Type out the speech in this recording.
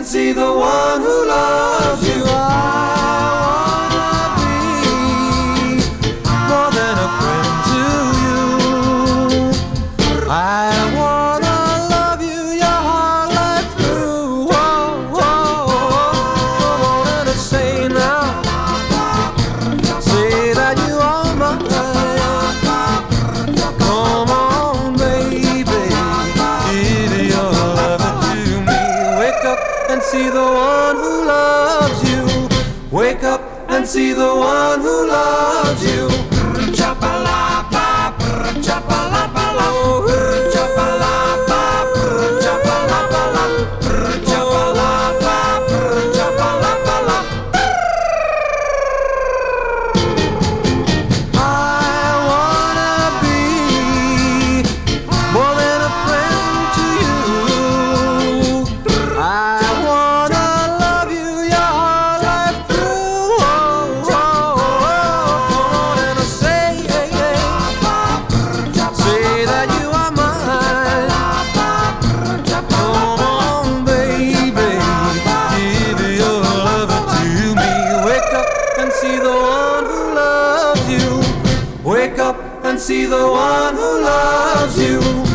and see the one who loves you. I wanna be more than a friend to you. I wanna love you your whole life through. Whoa, whoa, whoa. Come on and say now, say that you are mine. Come on, baby, give your love to me. Wake up and see the one who loves you. Wake up and see the one who loves you. Chapalapa, chapalapa, chapalapa, chapalapa, chapalapa. I wanna be more than a friend to you. I wanna love you your whole life through. Oh, oh, oh. Come on and say that you are mine. Come on, baby, give your love to me. Wake up and see the one who loves you. Wake up and see the one who loves you.